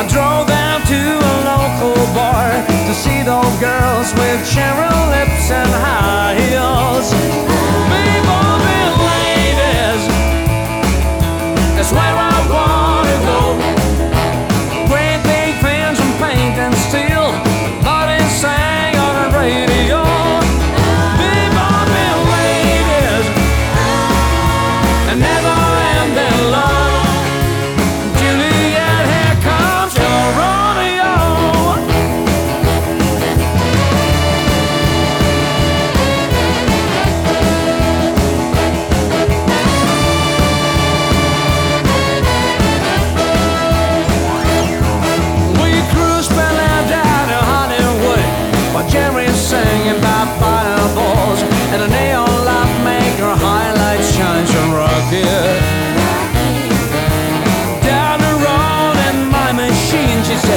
drove down to a local bar to see those girls with cherry lips and high heels. Bebop ladies, that's where I wanna go. Great big fans from paint and steel, body sang on the radio. Bebop ladies, and never ending love. Juliet, here comes your rodeo. We cruise down to Hollywood while Jerry's singing about fireballs, and a neon light maker highlights shines from rocket. Down the road in my machine, she said,